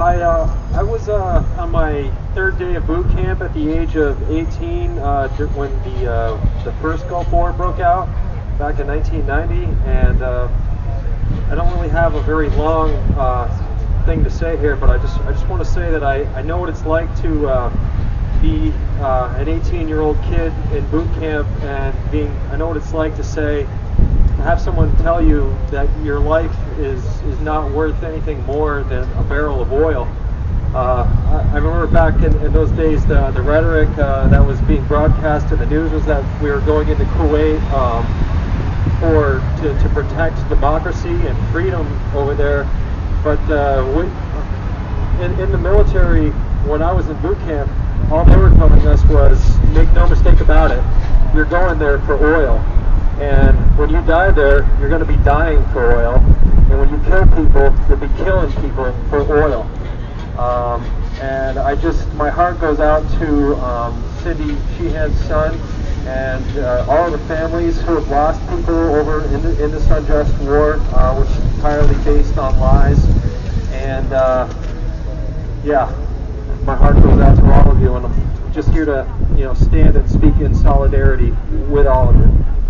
I was on my third day of boot camp at the age of 18 when the first Gulf War broke out back in 1990, and I don't really have a very long thing to say here, but I just want to say that I know what it's like to be an 18-year-old kid in boot camp, and I know what it's like to have someone tell you that your life is not worth anything more than a barrel of oil. I remember back in those days, the rhetoric that was being broadcast in the news was that we were going into Kuwait to protect democracy and freedom over there. But in the military, when I was in boot camp, all they were telling us was, make no mistake about it, you're going there for oil. And when you die there, you're going to be dying for oil. And when you kill people, you'll be killing people for oil. And my heart goes out to Cindy Sheehan's son and all of the families who have lost people over in this unjust war, which is entirely based on lies. And yeah, my heart goes out to all of you, and I'm just here to stand and speak in solidarity with all of you.